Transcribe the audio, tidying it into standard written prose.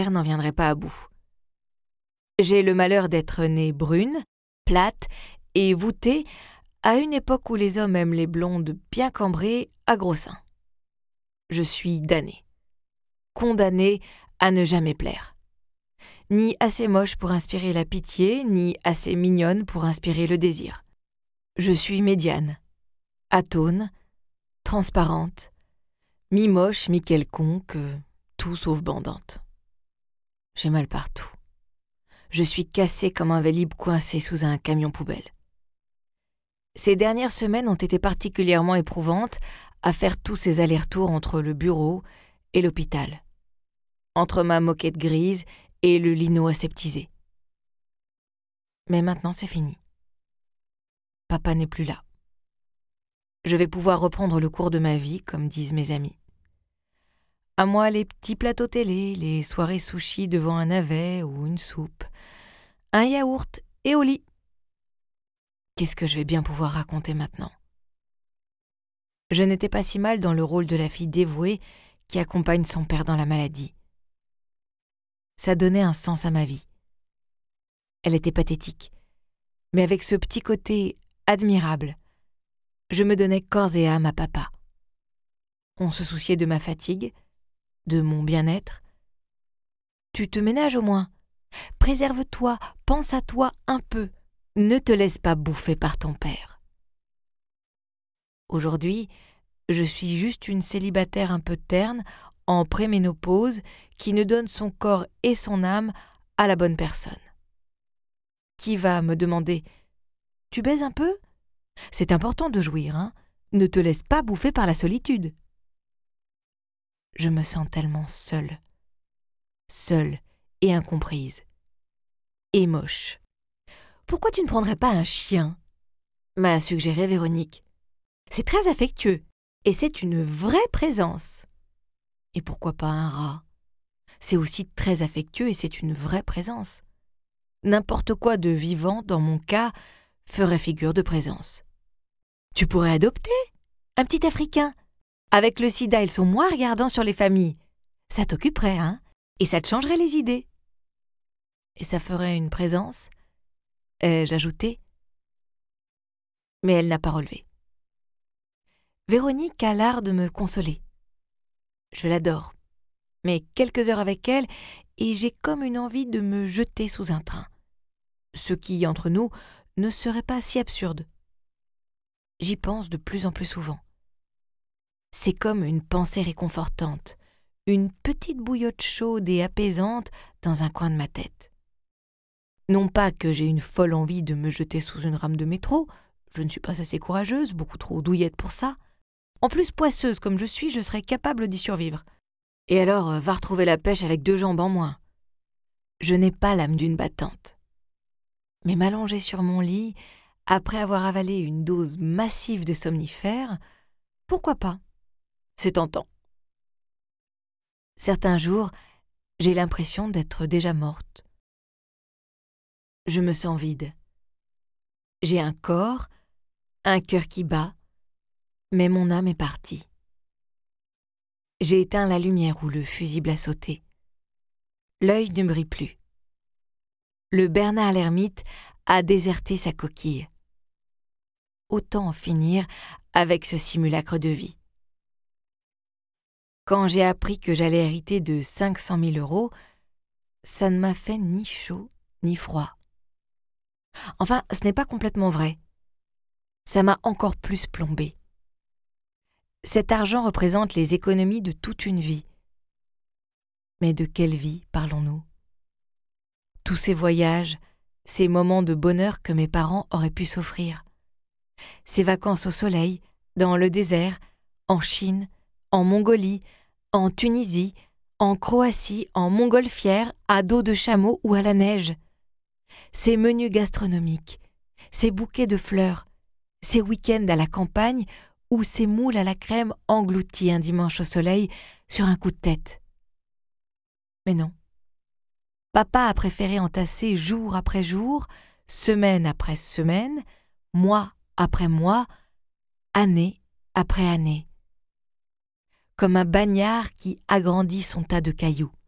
n'en viendrait pas à bout. J'ai le malheur d'être née brune, plate et voûtée à une époque où les hommes aiment les blondes bien cambrées à gros seins. Je suis damnée, condamnée à ne jamais plaire. Ni assez moche pour inspirer la pitié, ni assez mignonne pour inspirer le désir. Je suis médiane, atone, transparente, mi-moche, mi-quelconque, tout sauf bandante. J'ai mal partout. Je suis cassée comme un Vélib coincé sous un camion poubelle. Ces dernières semaines ont été particulièrement éprouvantes à faire tous ces allers-retours entre le bureau et l'hôpital, entre ma moquette grise et le lino aseptisé. Mais maintenant c'est fini. Papa n'est plus là. Je vais pouvoir reprendre le cours de ma vie, comme disent mes amis. À moi les petits plateaux télé, les soirées sushis devant un navet ou une soupe, un yaourt et au lit. Qu'est-ce que je vais bien pouvoir raconter maintenant? Je n'étais pas si mal dans le rôle de la fille dévouée qui accompagne son père dans la maladie. Ça donnait un sens à ma vie. Elle était pathétique, mais avec ce petit côté admirable, je me donnais corps et âme à papa. On se souciait de ma fatigue, de mon bien-être. Tu te ménages au moins. Préserve-toi, pense à toi un peu. Ne te laisse pas bouffer par ton père. Aujourd'hui, je suis juste une célibataire un peu terne, en préménopause, qui ne donne son corps et son âme à la bonne personne. Qui va me demander « Tu baises un peu ? C'est important de jouir, hein ? Ne te laisse pas bouffer par la solitude. » Je me sens tellement seule et incomprise, et moche. « Pourquoi tu ne prendrais pas un chien ?» m'a suggéré Véronique. « C'est très affectueux, et c'est une vraie présence. » Et pourquoi pas un rat ? C'est aussi très affectueux et c'est une vraie présence. N'importe quoi de vivant, dans mon cas, ferait figure de présence. Tu pourrais adopter un petit Africain. Avec le sida, ils sont moins regardants sur les familles. Ça t'occuperait, hein ? Et ça te changerait les idées. Et ça ferait une présence, ai-je ajouté. Mais elle n'a pas relevé. Véronique a l'art de me consoler. Je l'adore. Mais quelques heures avec elle, et j'ai comme une envie de me jeter sous un train. Ce qui, entre nous, ne serait pas si absurde. J'y pense de plus en plus souvent. C'est comme une pensée réconfortante, une petite bouillotte chaude et apaisante dans un coin de ma tête. Non pas que j'ai une folle envie de me jeter sous une rame de métro, je ne suis pas assez courageuse, beaucoup trop douillette pour ça. En plus, poisseuse comme je suis, je serais capable d'y survivre. Et alors, va retrouver la pêche avec 2 jambes en moins. Je n'ai pas l'âme d'une battante. Mais m'allonger sur mon lit, après avoir avalé une dose massive de somnifères, pourquoi pas ? C'est tentant. Certains jours, j'ai l'impression d'être déjà morte. Je me sens vide. J'ai un corps, un cœur qui bat, mais mon âme est partie. J'ai éteint la lumière où le fusible a sauté. L'œil ne brille plus. Le Bernard l'ermite a déserté sa coquille. Autant en finir avec ce simulacre de vie. Quand j'ai appris que j'allais hériter de 500 000 €, ça ne m'a fait ni chaud ni froid. Enfin, ce n'est pas complètement vrai. Ça m'a encore plus plombé. Cet argent représente les économies de toute une vie. Mais de quelle vie parlons-nous ? Tous ces voyages, ces moments de bonheur que mes parents auraient pu s'offrir. Ces vacances au soleil, dans le désert, en Chine, en Mongolie, en Tunisie, en Croatie, en montgolfière, à dos de chameau ou à la neige. Ces menus gastronomiques, ces bouquets de fleurs, ces week-ends à la campagne ou ces moules à la crème engloutis un dimanche au soleil sur un coup de tête. Mais non. Papa a préféré entasser jour après jour, semaine après semaine, mois après mois, année après année. Comme un bagnard qui agrandit son tas de cailloux.